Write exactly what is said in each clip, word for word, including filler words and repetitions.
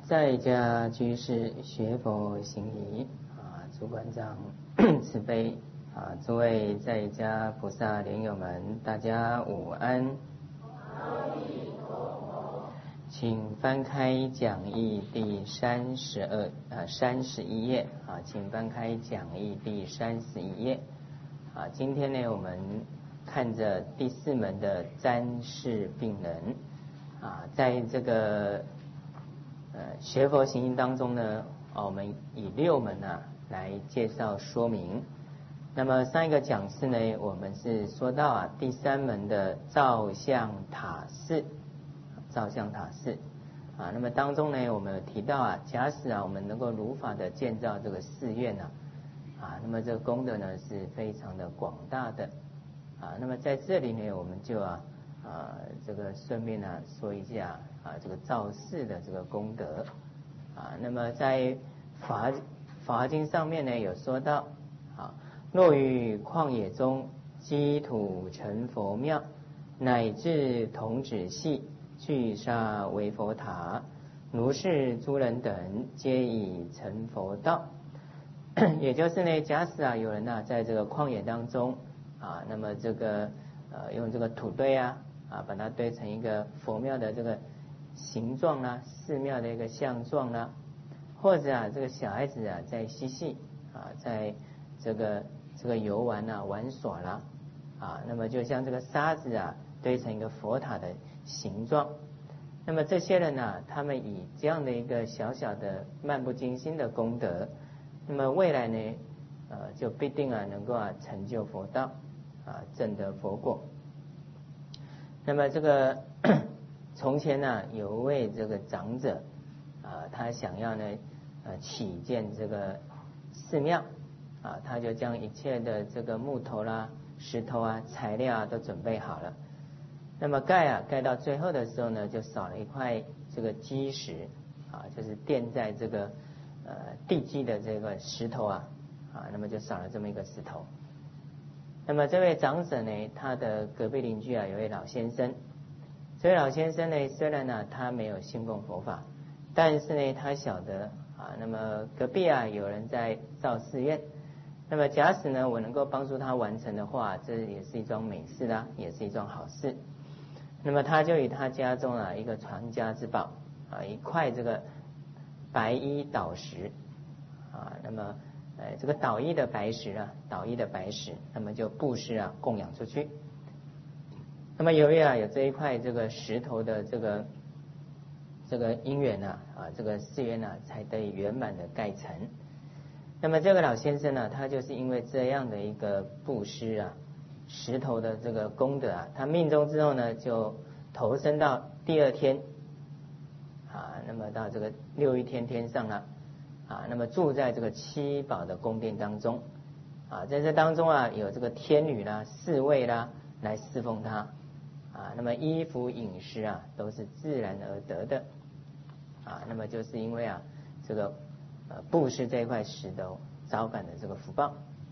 在家居士学佛行仪啊，主管长慈悲啊，诸位在家菩萨莲友们，大家午安。 阿弥陀佛。 请翻开讲义第三十二啊三十一页啊，请翻开讲义第三十一页啊。今天呢，我们看着第四门的瞻视病人啊，在这个呃学佛行义当中呢，啊，我们以六门啊来介绍说明。那么上一个讲次呢，我们是说到啊第三门的照相塔寺。照相塔寺啊，那么当中呢，我们有提到啊，假使啊我们能够如法的建造这个寺院啊，啊，那么这个功德呢是非常的广大的啊。那么在这里呢，我们就啊啊这个顺便呢说一下啊这个造寺的这个功德啊。那么在法法经上面呢有说到啊，若于旷野中积土成佛庙，乃至童子系聚沙为佛塔，如是诸人等皆已成佛道。也就是呢，假使啊有人啊在这个旷野当中啊，那么这个呃用这个土堆啊啊把它堆成一个佛庙的这个形状啦、啊，寺庙的一个相状啦、啊，或者啊这个小孩子啊在嬉戏啊，在这个这个游玩啊玩耍啦啊，那么就像这个沙子啊堆成一个佛塔的形状，那么这些人呢、啊，他们以这样的一个小小的漫不经心的功德，那么未来呢，呃，就必定啊能够啊成就佛道，啊证得佛果。那么这个从前呢、啊，有一位这个长者啊，他想要呢，呃，起建这个寺庙啊，他就将一切的这个木头啦、石头啊、材料啊都准备好了。那么盖啊盖到最后的时候呢，就少了一块这个基石啊，就是垫在这个呃地基的这个石头啊啊，那么就少了这么一个石头。那么这位长者呢，他的隔壁邻居啊有位老先生，这位老先生呢，虽然呢他没有信奉佛法，但是呢他晓得啊，那么隔壁啊有人在造寺院，那么假使呢我能够帮助他完成的话，这也是一桩美事啦，也是一桩好事。那么他就以他家中啊一个传家之宝啊一块这个白衣倒石啊，那么呃这个倒衣的白石啊，倒衣的白石，那么就布施啊供养出去。那么由于啊有这一块这个石头的这个这个因缘呢啊，这个寺院呢才得以圆满的盖成。那么这个老先生呢，他就是因为这样的一个布施啊。石头的这个功德啊，他命中之后呢，就投身到第二天啊，那么到这个六一天天上了啊，那么住在这个七宝的宫殿当中啊，在这当中啊，有这个天女啦、侍卫啦来侍奉他啊，那么衣服饮食啊都是自然而得的啊，那么就是因为啊这个呃布施这一块石头招感的这个福报。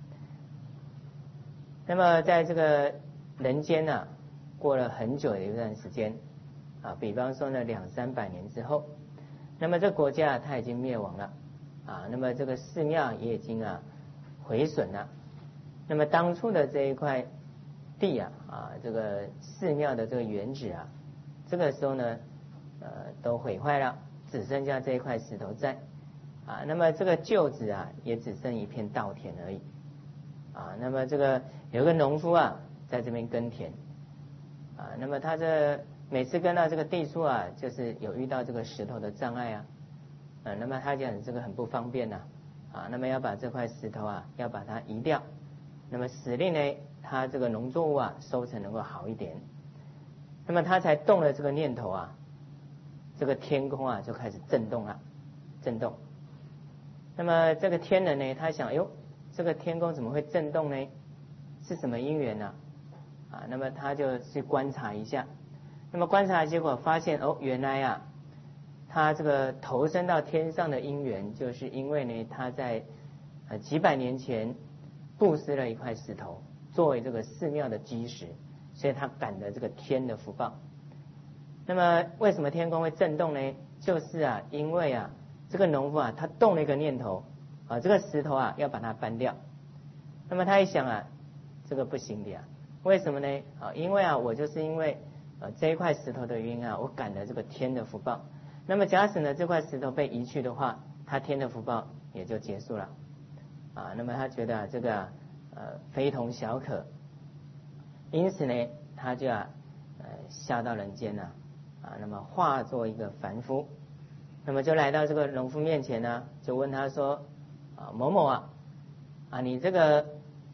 那么在这个人间呢、啊，过了很久的一段时间啊，比方说呢两三百年之后，那么这国家它已经灭亡了啊，那么这个寺庙也已经啊毁损了。那么当初的这一块地啊啊，这个寺庙的这个原址啊，这个时候呢呃都毁坏了，只剩下这一块石头在啊，那么这个旧址啊也只剩一片稻田而已。啊，那么这个有个农夫啊，在这边耕田，啊，那么他这每次耕到这个地处啊，就是有遇到这个石头的障碍啊，啊，那么他讲这个很不方便呐、啊，啊，那么要把这块石头啊，要把它移掉，那么使令呢，他这个农作物啊收成能够好一点，那么他才动了这个念头啊，这个天空啊就开始震动了，震动，那么这个天人呢，他想，哎呦。这个天空怎么会震动呢？是什么因缘呢？啊，那么他就去观察一下，那么观察结果发现，哦，原来啊，他这个投身到天上的因缘，就是因为呢，他在呃几百年前布施了一块石头作为这个寺庙的基石，所以他感得这个天的福报。那么为什么天空会震动呢？ 就是啊，因为啊，这个农夫啊，他动了一个念头啊，这个石头啊要把它搬掉。那么他一想啊，这个不行的呀，为什么呢？啊，因为啊，我就是因为呃这一块石头的原因啊，我感了这个天的福报。那么假使呢这块石头被移去的话，他天的福报也就结束了啊。那么他觉得啊这个啊呃非同小可，因此呢他就啊呃下到人间了啊，那么化作一个凡夫，那么就来到这个农夫面前呢，就问他说啊某某啊啊你这个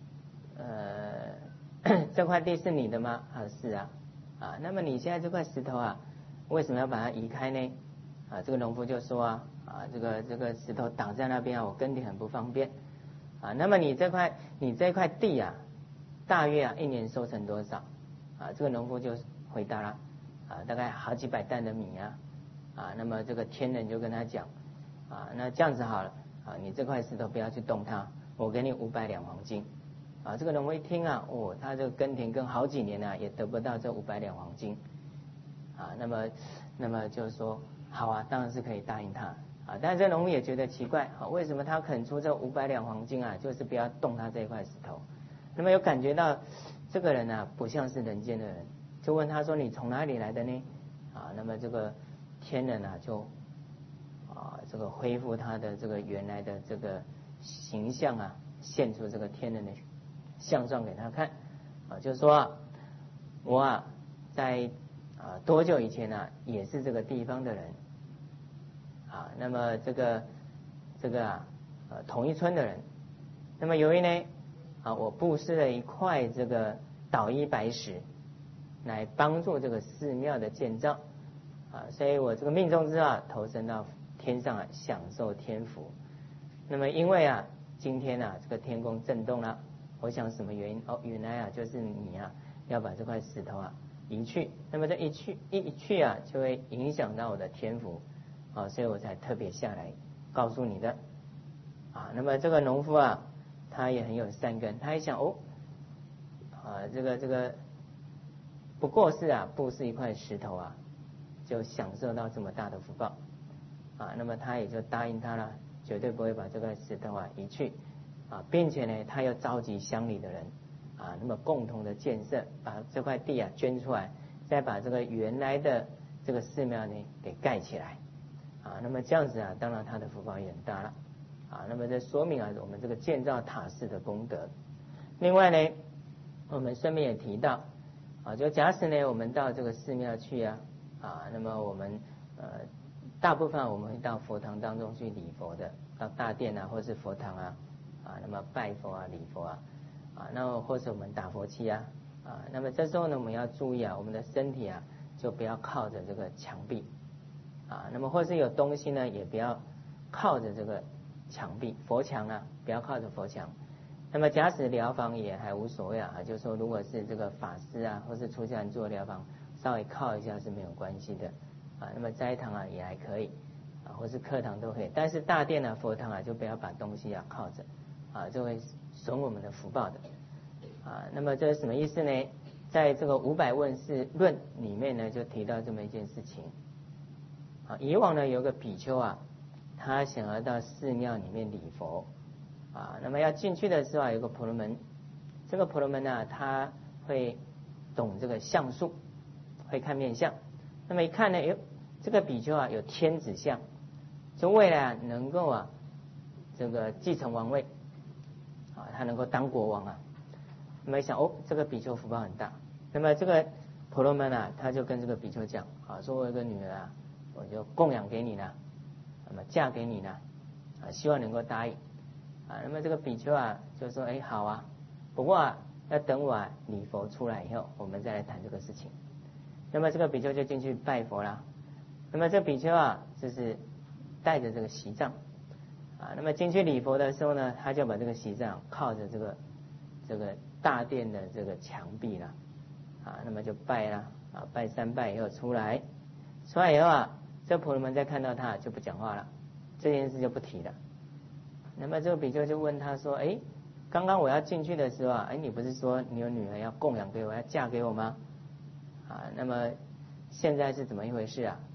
呃这块地是你的吗？啊是啊啊，那么你现在这块石头啊为什么要把它移开呢？啊，这个农夫就说啊，啊，这个这个石头挡在那边啊，我耕地很不方便，啊，那么你这块你这块地啊，大约啊一年收成多少？啊，这个农夫就回答了，啊，大概好几百担的米啊，啊，那么这个天人就跟他讲，啊，那这样子好了，啊，你这块石头不要去动它，我给你五百两黄金，啊，这个农夫一听啊，哦，他这个耕田耕好几年啊，也得不到这五百两黄金，啊，那么那么就是说。好啊，当然是可以答应他啊，但是这农夫也觉得奇怪啊，为什么他肯出这五百两黄金啊？就是不要动他这一块石头。那么有感觉到这个人啊，不像是人间的人，就问他说：“你从哪里来的呢？”啊，那么这个天人啊，就啊这个恢复他的这个原来的这个形象啊，现出这个天人的相状给他看啊，就说啊我啊在啊多久以前呢、啊，也是这个地方的人。啊，那么这个这个啊，呃，同一村的人，那么由于呢，啊，我布施了一块这个捣衣白石，来帮助这个寺庙的建造，啊，所以我这个命中之啊，投身到天上啊，享受天福。那么因为啊，今天啊，这个天宫震动了，我想什么原因？哦，原来啊，就是你啊，要把这块石头啊移去，那么这一去一去啊，就会影响到我的天福。啊，所以我才特别下来告诉你的，啊，那么这个农夫啊，他也很有善根，他一想哦，啊，这个这个不过是啊，布施一块石头啊，就享受到这么大的福报，啊，那么他也就答应他了，绝对不会把这块石头啊移去，啊，并且呢，他又召集乡里的人，啊，那么共同的建设，把这块地啊捐出来，再把这个原来的这个寺庙呢给盖起来。啊，那么这样子啊，当然他的福报也很大了，啊，那么这说明啊，我们这个建造塔寺的功德。另外呢，我们顺便也提到，啊，就假使呢，我们到这个寺庙去啊，啊，那么我们呃，大部分我们会到佛堂当中去礼佛的，到大殿啊，或是佛堂啊，啊，那么拜佛啊，礼佛啊，啊，那么或是我们打佛七啊，啊，那么这时候呢，我们要注意啊，我们的身体啊，就不要靠着这个墙壁。啊，那么或是有东西呢，也不要靠着这个墙壁，佛墙啊，不要靠着佛墙。那么假使疗房也还无所谓啊，就是说如果是这个法师啊，或是出家人做疗房，稍微靠一下是没有关系的啊。那么斋堂啊也还可以啊，或是课堂都可以，但是大殿啊、佛堂啊就不要把东西啊靠着啊，就会损我们的福报的啊。那么这是什么意思呢？在这个五百问事论里面呢，就提到这么一件事情。啊，以往呢有个比丘啊，他想要到寺庙里面礼佛，啊，那么要进去的时候啊，有个婆罗门，这个婆罗门呢，他会懂这个相术，会看面相，那么一看呢，哟，这个比丘啊有天子相，就未来啊能够啊这个继承王位，啊，他能够当国王啊，那么一想哦，这个比丘福报很大，那么这个婆罗门啊，他就跟这个比丘讲啊，说我有个女儿啊。我就供养给你了，那么嫁给你了，啊，希望能够答应，啊，那么这个比丘啊就说，哎，好啊，不过啊要等我啊礼佛出来以后，我们再来谈这个事情。那么这个比丘就进去拜佛啦。那么这个比丘啊就是带着这个席杖，啊，那么进去礼佛的时候呢，他就把这个席杖靠着这个这个大殿的这个墙壁了，啊，那么就拜啦，啊，拜三拜以后出来，出来以后啊。这婆罗门再看到他就不讲话了，这件事就不提了。那么这个比丘就问他说：“哎，刚刚我要进去的时候啊，哎，你不是说你有女儿要供养给我，要嫁给我吗？啊，那么现在是怎么一回事啊？”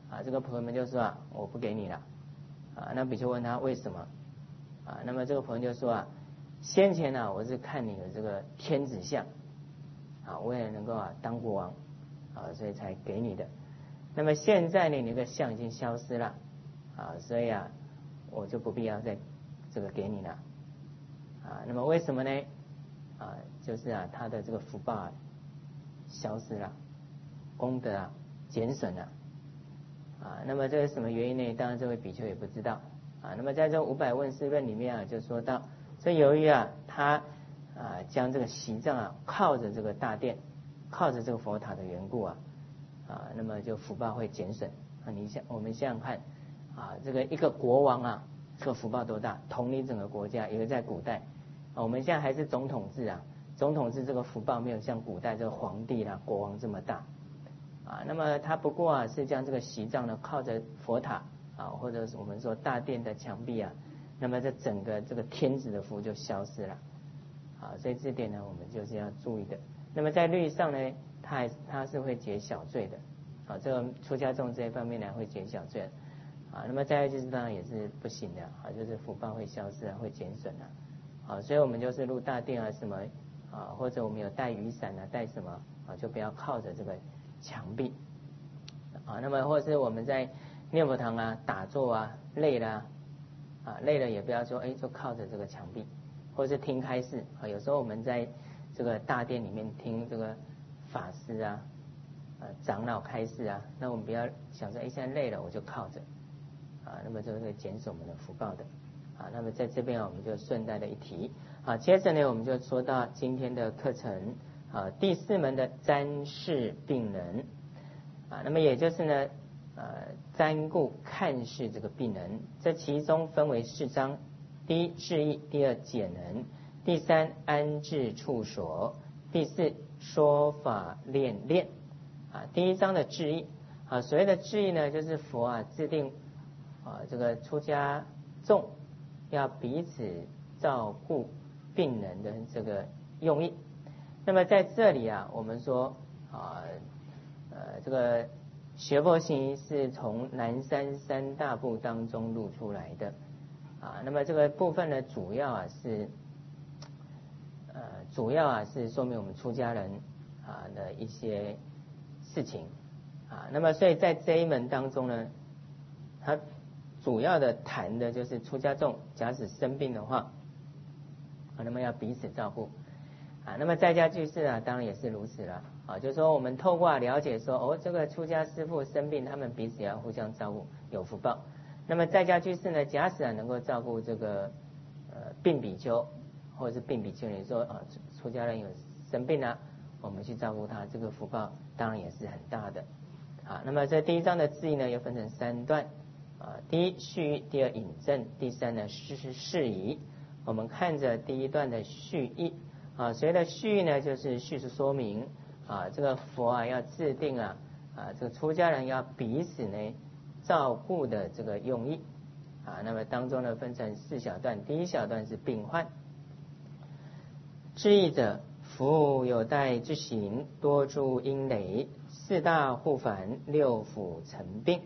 啊，这个婆罗门就说啊，我不给你了。啊，那比丘问他为什么？啊，那么这个婆罗门就说啊，先前呢、啊，我是看你的这个天子相，啊，为了能够啊当国王，啊，所以才给你的。那么现在呢，你那个相已经消失了，啊，所以啊，我就不必要再这个给你了。啊，那么为什么呢？啊，就是啊，他的这个福报啊消失了，功德啊减损了。啊，那么这是什么原因呢？当然这位比丘也不知道。啊，那么在这五百问事论里面啊，就说到，这由于啊他啊将这个席藏啊靠着这个大殿，靠着这个佛塔的缘故啊，啊，那么就福报会减损。啊，你想我们想想看，啊，这个一个国王啊，这个福报多大，统领整个国家。因为在古代，啊，我们现在还是总统制啊，总统制这个福报没有像古代这个皇帝啦、国王这么大。啊，那么他不过啊是将这个席藏呢靠着佛塔啊，或者是我们说大殿的墙壁啊，那么这整个这个天子的福就消失了。啊，所以这点呢我们就是要注意的。那么在律上呢，它还它是会解小罪的。啊，这个出家众这一方面呢会解小罪。啊，那么再来就是当然也是不行的。啊，就是福报会消失啊，会减损啊。啊，所以我们就是入大殿啊什么啊，或者我们有带雨伞啊，带什么啊，就不要靠着这个墙壁。啊，那么或是我们在念佛堂啊打坐啊累了啊累了也不要说哎就靠着这个墙壁，或是听开示啊，有时候我们在这个大殿里面听这个法师啊啊长老开示啊，那我们不要想说哎现在累了我就靠着啊，那么这会减少我们的福报的。啊，那么在这边我们就顺带的一提。好，接着呢我们就说到今天的课程啊，第四门的瞻视病人。啊，那么也就是呢，呃，瞻顾看视这个病人，这其中分为四章：第一治意，第二解能，第三安置处所，第四说法练练。啊，第一章的治意，啊，所谓的治意呢，就是佛啊制定啊这个出家众要彼此照顾病人的这个用意。那么在这里啊，我们说啊。呃，这个学佛行仪是从南山三大部当中录出来的啊。那么这个部分呢，主要啊是呃主要啊是说明我们出家人啊的一些事情啊。那么所以在这一门当中呢，它主要的谈的就是出家众假使生病的话啊，那么要彼此照顾啊。那么在家居士啊，当然也是如此了。啊，就是说我们透过了解说，哦，这个出家师父生病，他们彼此也要互相照顾，有福报。那么在家居士呢，假使啊能够照顾这个呃病比丘，或者是病比丘，你说啊出家人有生病了，我们去照顾他，这个福报当然也是很大的。啊，那么这第一章的字义呢，又分成三段啊，第一序，第二引证，第三呢是释疑。我们看着第一段的序义啊，所谓的序呢，就是叙述说明。啊，这个佛啊要制定啊啊，这个出家人要彼此呢照顾的这个用意啊。那么当中呢分成四小段，第一小段是病患。治意者，夫有待之行，多诸因累，四大护烦，六腑成病。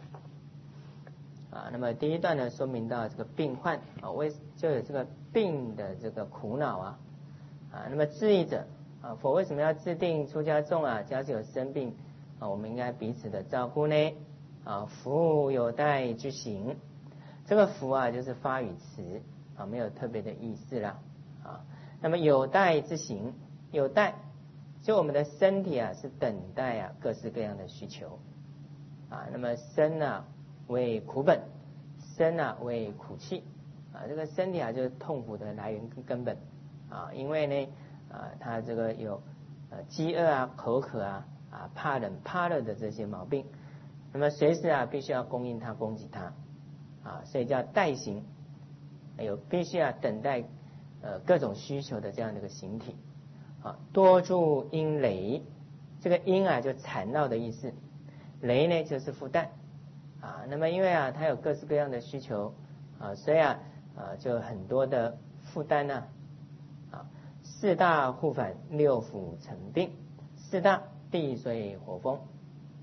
啊，那么第一段呢说明到这个病患啊，为就有这个病的这个苦恼啊啊。那么治意者。啊，佛为什么要制定出家众啊？假使有生病啊，我们应该彼此的照顾呢？啊，福有待之行，这个福啊就是发语词啊，没有特别的意思啦啊。那么有待之行，有待就我们的身体啊是等待啊各式各样的需求啊。那么身啊为苦本，身啊为苦器啊，这个身体啊就是痛苦的来源跟根本啊，因为呢。啊，他这个有呃饥饿啊、口渴啊、啊怕冷怕热的这些毛病，那么随时啊必须要供应他、供给他啊，所以叫待行，有必须要等待呃各种需求的这样的一个形体啊。多诸因累，这个因啊就缠绕的意思，累呢就是负担啊。那么因为啊它有各式各样的需求啊，所以啊啊就很多的负担呢。四大护烦，六腑成病。四大地水火风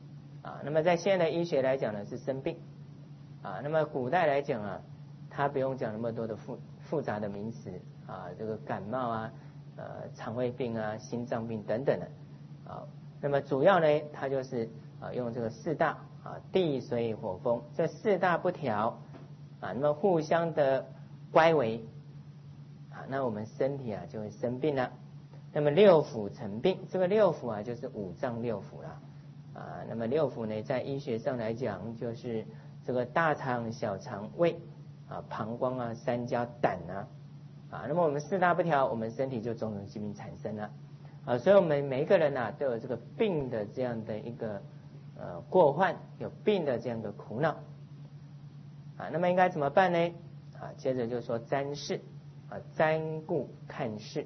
啊，那么在现在的医学来讲呢是生病啊，那么古代来讲啊，它不用讲那么多的复复杂的名词啊，这个感冒啊、呃肠胃病啊、心脏病等等的啊，那么主要呢它就是啊用这个四大啊地水火风这四大不调啊，那么互相的乖违啊，那我们身体啊就会生病了。那么六腑成病，这个六腑啊就是五脏六腑了啊。那么六腑呢，在医学上来讲，就是这个大肠、小肠、胃啊、膀胱啊、三焦、胆啊啊。那么我们四大不调，我们身体就种种疾病产生了啊。所以我们每一个人呐、啊，都有这个病的这样的一个呃过患，有病的这样的苦恼啊。那么应该怎么办呢？啊，接着就说占事啊，占故看事。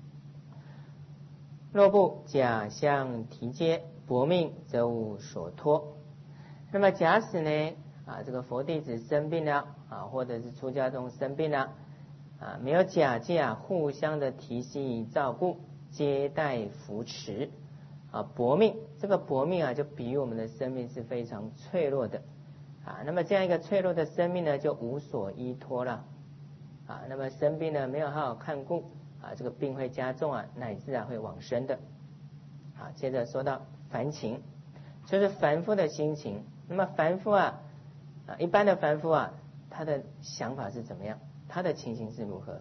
若不假相提接，薄命则无所托。那么假使呢啊，这个佛弟子生病了啊，或者是出家众生病了啊，没有假借啊，互相的提携照顾、接待扶持啊，薄命。这个薄命啊，就比喻我们的生命是非常脆弱的啊。那么这样一个脆弱的生命呢，就无所依托了啊。那么生病呢，没有好好看顾。啊，这个病会加重啊，乃至啊会往生的。啊，接着说到凡情，就是凡夫的心情。那么凡夫啊，啊一般的凡夫啊，他的想法是怎么样？他的情形是如何？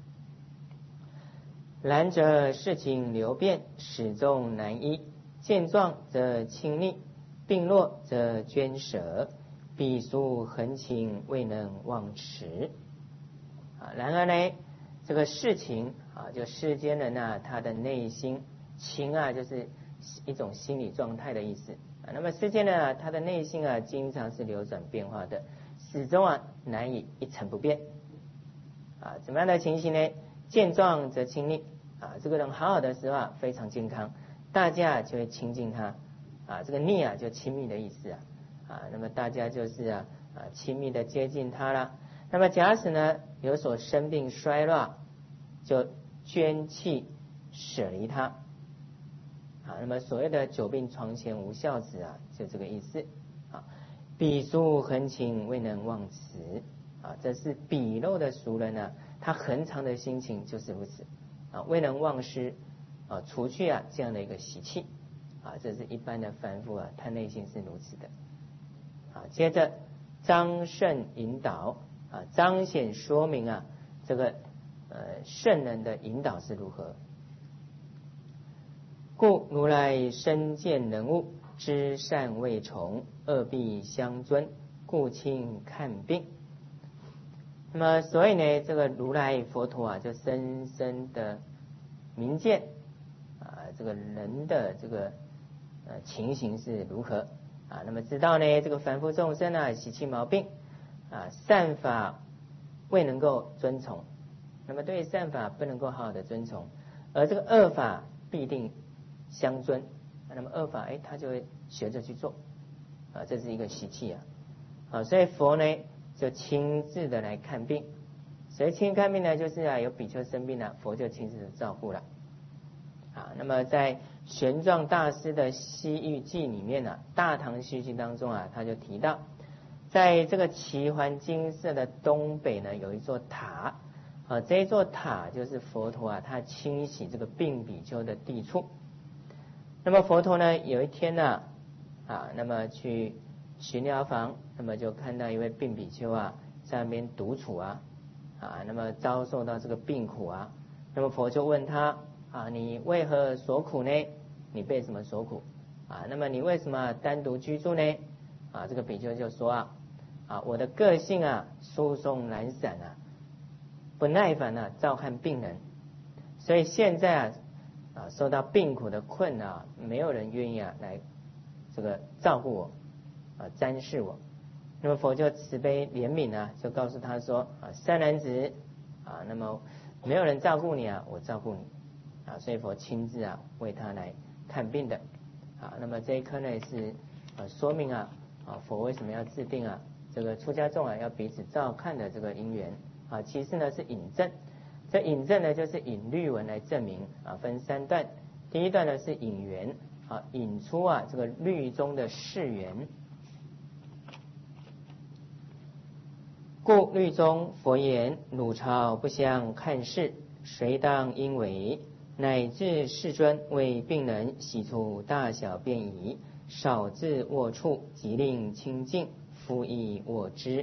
然则事情流变，始终难依。见状则亲昵，病弱则捐舍，必殊恒情，未能忘持。啊，然而呢，这个事情啊，就世间人啊，他的内心情啊，就是一种心理状态的意思啊。那么世间人啊，他的内心啊，经常是流转变化的，始终啊难以一成不变啊。怎么样的情形呢？见状则亲昵啊，这个人好好的时候啊，非常健康，大家就会亲近他啊。这个昵啊，就亲密的意思啊啊。那么大家就是啊啊亲密的接近他了。那么假使呢有所生病衰弱，就捐弃舍离他啊。那么所谓的久病床前无孝子啊，就这个意思啊。彼俗恒情，未能忘辞啊，这是鄙陋的俗人啊，他恒常的心情就是如此啊，未能忘失啊，除去啊这样的一个习气啊，这是一般的凡夫啊，他内心是如此的啊。接着彰圣引导啊，彰显说明啊，这个呃圣人的引导是如何。故如来身见人物，知善未从，恶必相尊，故亲看病。那么所以呢，这个如来佛陀啊，就深深的明见啊，这个人的这个呃情形是如何啊。那么知道呢，这个凡夫众生啊，习气毛病啊，善法未能够遵从，那么对善法不能够好好的遵从，而这个恶法必定相遵，那么恶法哎，他就会学着去做啊，这是一个习气啊啊，所以佛呢就亲自的来看病。所以亲自看病呢，就是啊有比丘生病了，佛就亲自的照顾了啊。那么在玄奘大师的西域记里面呢、啊，大唐西域记当中啊，他就提到，在这个奇环金色的东北呢，有一座塔啊，这一座塔就是佛陀啊，他清洗这个病比丘的地处。那么佛陀呢，有一天呢啊，那么去巡疗房，那么就看到一位病比丘啊，在那边独处啊啊，那么遭受到这个病苦啊。那么佛就问他啊，你为何所苦呢？你被什么所苦啊？那么你为什么单独居住呢？啊，这个比丘就说啊啊，我的个性啊疏松懒散啊，不耐烦啊，照看病人，所以现在啊啊受到病苦的困扰，没有人愿意啊来这个照顾我啊，瞻视我。那么佛就慈悲怜悯啊，就告诉他说啊，善男子啊，那么没有人照顾你啊，我照顾你啊，所以佛亲自啊为他来看病的啊。那么这一课呢是啊说明啊啊佛为什么要制定啊这个出家众啊要彼此照看的这个因缘啊。其次呢是引证，这引证呢就是引律文来证明啊，分三段。第一段呢是引缘啊引出啊这个律中的事源。故律中佛言：汝朝不相看事，谁当应为？乃至世尊为病人洗除大小便遗，少自卧处，即令清净，复亦卧之。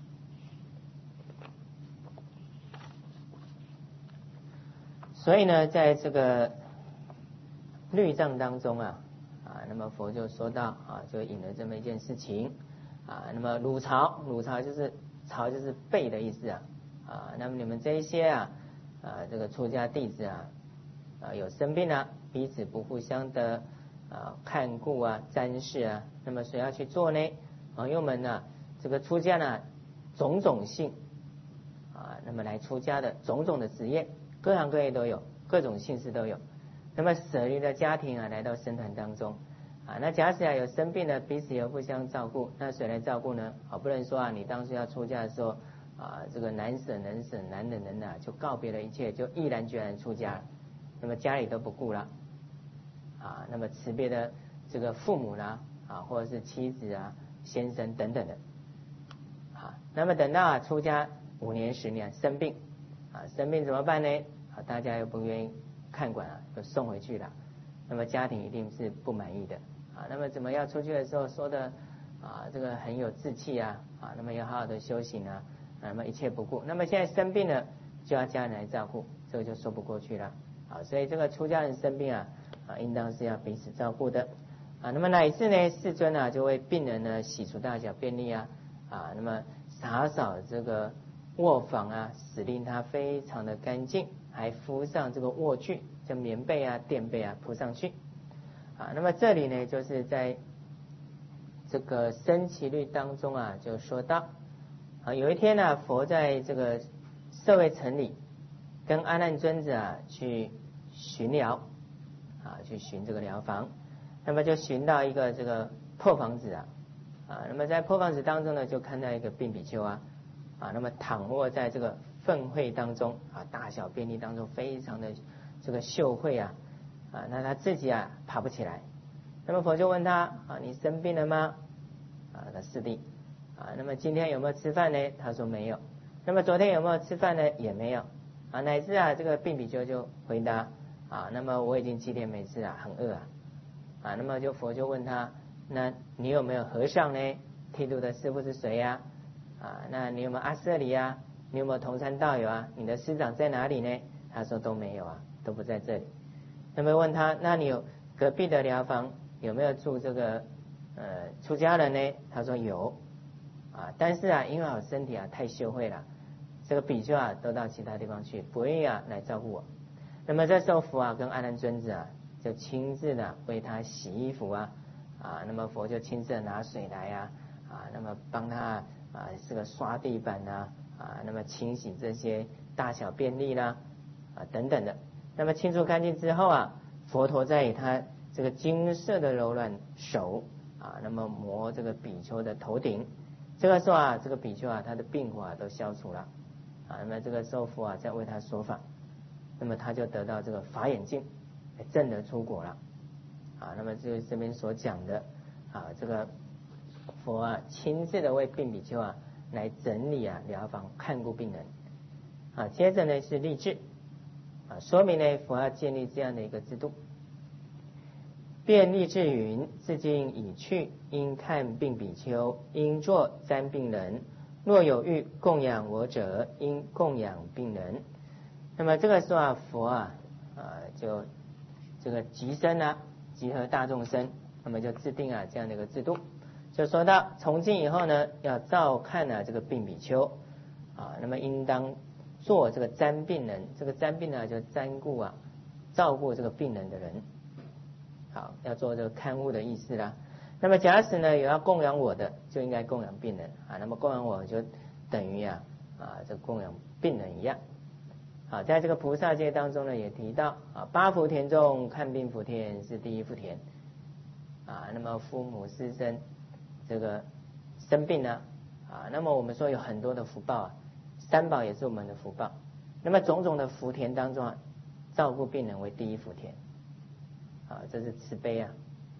所以呢，在这个律藏当中啊，啊，那么佛就说到啊，就引了这么一件事情啊，那么汝朝，汝朝就是朝就是背的意思啊，啊，那么你们这一些啊，啊，这个出家弟子啊，啊，有生病啊，彼此不互相的啊看顾啊、瞻视啊，那么谁要去做呢？朋友们呢，这个出家呢，种种性啊，那么来出家的种种的职业，各行各业都有，各种姓氏都有。那么舍离了家庭啊，来到僧团当中啊，那假使啊有生病的，彼此又互相照顾，那谁来照顾呢？啊，不能说啊，你当初要出家的时候啊，这个难舍能舍，难忍能忍，就告别了一切，就毅然决然出家了。那么家里都不顾了啊，那么辞别的这个父母啦啊，或者是妻子啊、先生等等的啊。那么等到啊出家五年、十年生病啊，生病怎么办呢？啊，大家又不愿意看管啊，就送回去了。那么家庭一定是不满意的啊。那么怎么要出去的时候说的啊，这个很有志气啊啊，那么要好好的修行啊，那么一切不顾。那么现在生病了，就要家人来照顾，这个就说不过去了啊。所以这个出家人生病啊啊，应当是要彼此照顾的啊。那么乃至呢，世尊啊就为病人呢洗除大小便利啊啊，那么打扫这个卧房啊，使令它非常的干净，还敷上这个卧具，叫棉被啊、垫被啊铺上去啊。那么这里呢，就是在这个生起律当中啊，就说到啊，有一天呢、啊，佛在这个舍卫城里跟阿难尊者啊去巡疗啊，去巡这个疗房，那么就巡到一个这个破房子啊啊，那么在破房子当中呢，就看到一个病比丘啊啊，那么躺卧在这个粪秽当中啊，大小便利当中，非常的这个羞秽啊啊，那他自己啊爬不起来。那么佛就问他啊，你生病了吗？啊，他是的啊。那么今天有没有吃饭呢？他说没有。那么昨天有没有吃饭呢？也没有啊。乃至啊，这个病比丘就回答啊，那么我已经七天没吃啊，很饿啊啊。那么就佛就问他，那你有没有和尚呢？剃度的师父是谁呀？啊，那你有没有阿舍离啊？你有没有同参道友啊？你的师长在哪里呢？他说都没有啊，都不在这里。那么问他，那你有隔壁的疗房有没有住这个呃出家人呢？他说有啊，但是啊，因为我身体啊太羞秽了，这个比丘啊都到其他地方去，不愿意啊来照顾我。那么这时候佛啊跟阿难尊者啊就亲自的为他洗衣服啊啊，那么佛就亲自拿水来啊啊，那么帮他啊这个刷地板啊啊，那么清洗这些大小便利啦啊等等的。那么清除干净之后啊，佛陀再以他这个金色的柔软手啊，那么摩这个比丘的头顶。这个时候啊，这个比丘啊，他的病苦啊都消除了啊。那么这个时候佛啊在为他说法，那么他就得到这个法眼净，证得出果了啊。那么就是这边所讲的啊，这个佛啊亲自的为病比丘啊来整理啊疗房，看顾病人啊。接着呢是立志啊，说明呢佛要建立这样的一个制度。便立志云：自今已去，应看病比丘，应作瞻病人。若有欲供养我者，应供养病人。那么这个时候啊，佛啊啊就这个集身啊，集合大众生，那么就制定啊这样的一个制度，就说到从今以后呢，要照看啊这个病比丘啊，那么应当做这个瞻病人。这个瞻病呢，就瞻顾啊，照顾这个病人的人。好，要做这个看护的意思啦。那么假使呢有要供养我的，就应该供养病人啊。那么供养我就等于啊啊这供养病人一样。好，在这个菩萨戒当中呢也提到啊，八福田中看病福田是第一福田啊。那么父母师生这个生病呢啊，那么我们说有很多的福报啊，三宝也是我们的福报。那么种种的福田当中啊，照顾病人为第一福田。啊，这是慈悲啊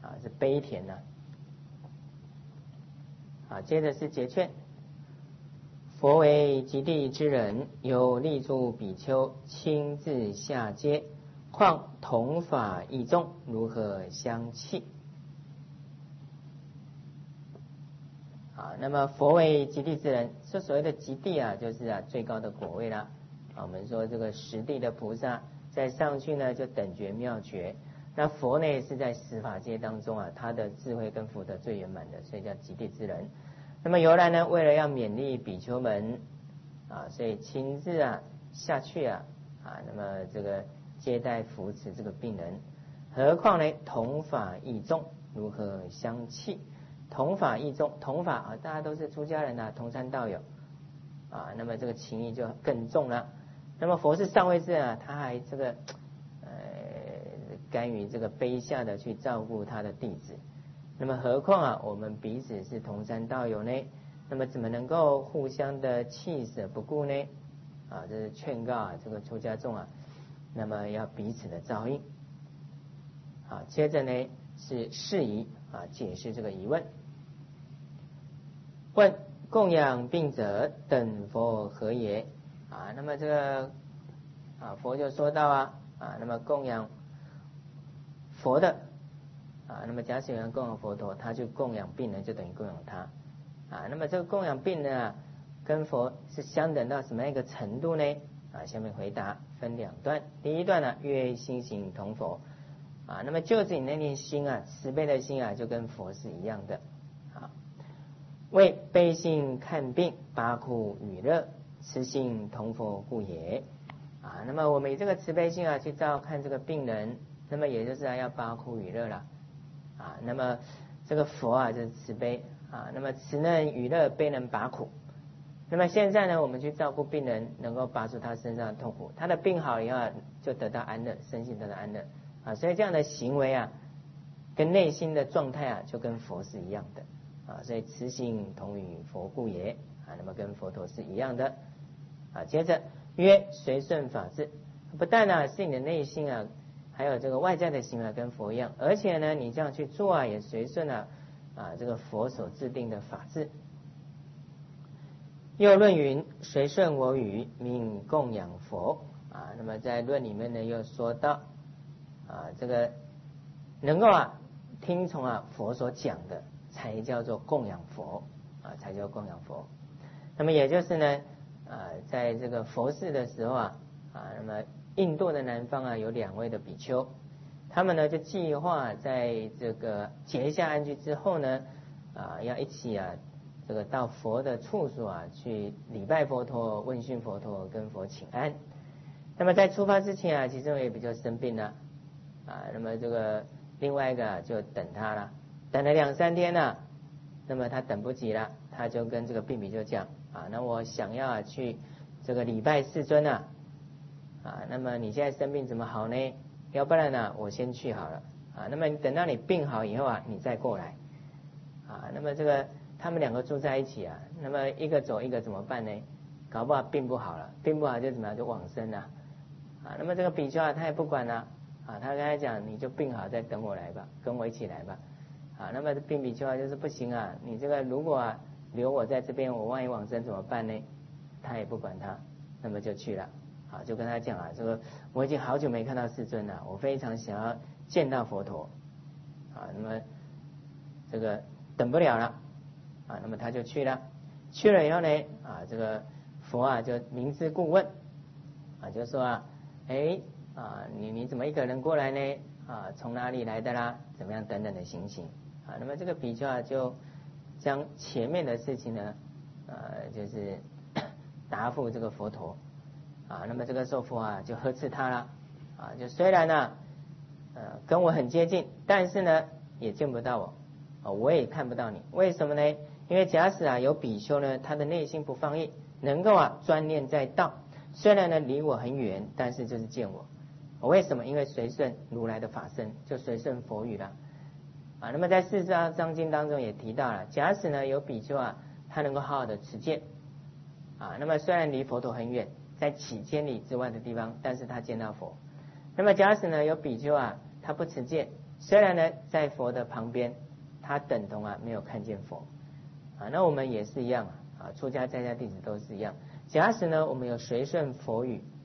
啊，是悲田呐、啊。啊，接着是结劝。佛为极地之人，有立诸比丘，亲自下阶，况同法异众，如何相弃？啊，那么佛为极地之人，说所谓的极地啊，就是啊最高的果位啦。啊，我们说这个十地的菩萨再上去呢，就等觉妙觉。那佛呢是在十法界当中啊，他的智慧跟福德最圆满的，所以叫极地之人。那么由来呢，为了要勉励比丘们啊，所以亲自啊下去啊啊，那么这个接待扶持这个病人。何况呢，同法异众，如何相弃？同法异众，同法啊，大家都是出家人啊，同参道友啊，那么这个情谊就更重了。那么佛是上位智啊，他还这个呃甘于这个卑下的去照顾他的弟子。那么何况啊，我们彼此是同参道友呢？那么怎么能够互相的弃舍不顾呢？啊，这是劝告啊，这个出家众啊，那么要彼此的照应。好，接着呢是释疑啊，解释这个疑问。问供养病者等佛何也？啊，那么这个啊佛就说到啊啊，那么供养佛的啊，那么假使有人供养佛陀，他就供养病人，就等于供养他啊。那么这个供养病人啊，跟佛是相等到什么样一个程度呢？啊，下面回答分两段。第一段呢，曰心行同佛啊，那么就是你那念心啊，慈悲的心啊，就跟佛是一样的啊。为悲心看病，拔苦与乐，慈心同佛故也啊。那么我们以这个慈悲心啊，去照看这个病人，那么也就是啊要拔苦与乐了啊。那么这个佛啊就是慈悲啊，那么慈能与乐，悲能拔苦。那么现在呢，我们去照顾病人，能够拔出他身上的痛苦，他的病好以后就得到安乐，身心得到安乐啊。所以这样的行为啊，跟内心的状态啊，就跟佛是一样的啊。所以慈心同与佛故也啊，那么跟佛陀是一样的啊。接着曰随顺法治，不但呢是你的内心啊，还有这个外在的行为跟佛一样，而且呢你这样去做啊，也随顺了啊这个佛所制定的法治。又论云：随顺我语，名供养佛啊。那么在论里面呢，又说到啊，这个能够啊听从啊佛所讲的，才叫做供养佛啊，才叫供养佛。那么也就是呢，啊，在这个佛事的时候啊，啊，那么印度的南方啊有两位的比丘，他们呢就计划在这个结下安居之后呢，啊，要一起啊。这个到佛的处所啊，去礼拜佛陀、问讯佛陀、跟佛请安。那么在出发之前啊，其中也比较生病了啊。那么这个另外一个、啊、就等他了，等了两三天了、啊，那么他等不及了，他就跟这个病比丘讲啊，那我想要、啊、去这个礼拜世尊啊啊。那么你现在生病怎么好呢？要不然呢、啊，我先去好了啊。那么等到你病好以后啊，你再过来啊。那么这个。他们两个住在一起啊，那么一个走一个怎么办呢？搞不好病不好了，病不好就怎么样，就往生了啊。那么这个比丘啊，他也不管了啊，他跟他讲，你就病好再等我来吧，跟我一起来吧啊。那么病比丘啊，就是不行啊，你这个如果啊留我在这边，我万一往生怎么办呢？他也不管他，那么就去了啊，就跟他讲啊，这个我已经好久没看到世尊了，我非常想要见到佛陀啊，那么这个等不了了。啊，那么他就去了，去了以后呢，啊，这个佛啊就明知故问，啊，就说啊，哎，啊，你你怎么一个人过来呢？啊，从哪里来的啦？怎么样等等的情形，啊，那么这个比丘啊就将前面的事情呢，呃，就是答复这个佛陀，啊，那么这个时候佛啊就呵斥他了，啊，就虽然呢，呃，跟我很接近，但是呢也见不到我，啊，我也看不到你，为什么呢？因为假使啊有比丘呢，他的内心不放逸，能够啊专念在道，虽然呢离我很远，但是就是见我。为什么？因为随顺如来的法身，就随顺佛语了啊。那么在四章章经当中也提到了，假使呢有比丘啊，他能够好好的持戒啊，那么虽然离佛陀很远，在几千里之外的地方，但是他见到佛。那么假使呢有比丘啊，他不持戒虽然呢在佛的旁边，他等同啊没有看见佛啊。那我们也是一样啊，出家在家弟子都是一样。假使呢我们有随顺佛语